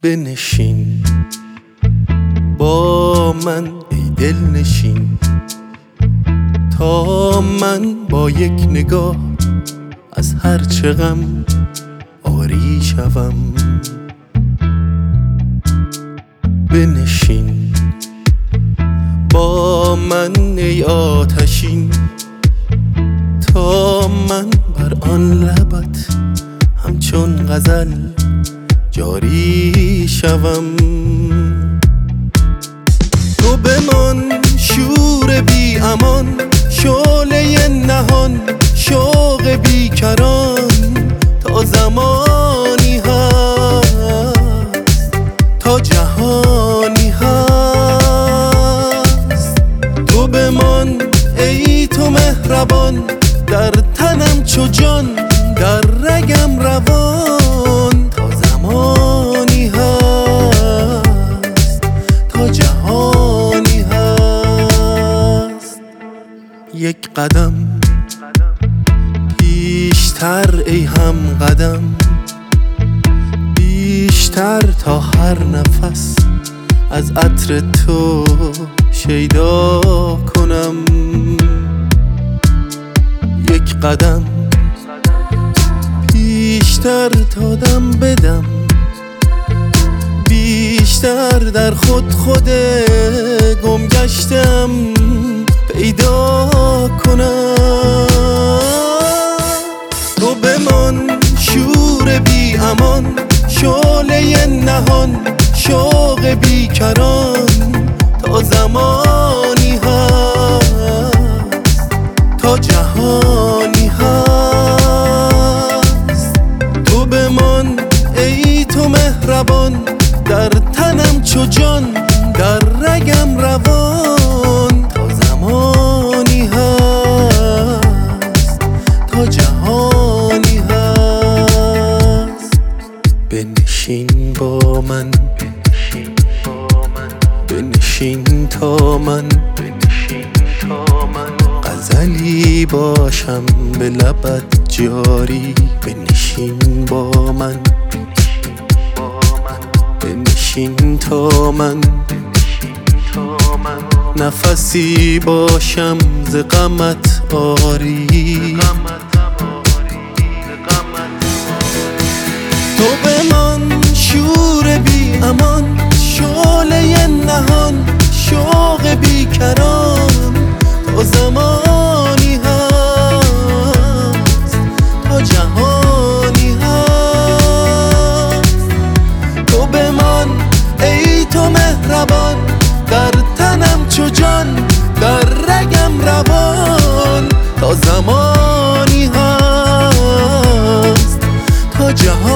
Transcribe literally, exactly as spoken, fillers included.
بنشین با من ای دل نشین، تا من با یک نگاه از هر چه غم آری شوم. بنشین با من ای آتشین، تا من بر آن لبت همچون غزل جاری شوم. تو بمان شور بی امان، شعله نهان، شوق بیکران، تا زمانی هست تا جهانی هست. تو بمان ای تو مهربان، در تنم چو جان، در رگم روان، تا زمانی هست تا جهانی هست. یک قدم بیشتر ای هم قدم، بیشتر تا هر نفس از عطر تو شیدا کنم. یک قدم بیشتر تا دم بدم، بیشتر در خود خود گم گشتم پیدا کنم. تو بمان شور بی امان، شعله نهان، شوق بیکران، تا زمانی هست تا جهانی هست. تو بمان ای تو مهربان، در تنم چو جان، در رگم روان، تا زمانی هست تا جهانی هست. بنشین با من، بنشین تا من غزلی باشم به لبت جاری. بنشین با من، بنشین تا من نفسی باشم ز غمت آری. تو بمان شور بی امان، شعله نهان، شوق بیکران، تا زمانی هست تا جهانی هست. تو بمان ای تو مهربان، در تنم چو جان، در رگم روان، تا زمانی هست تا جهانی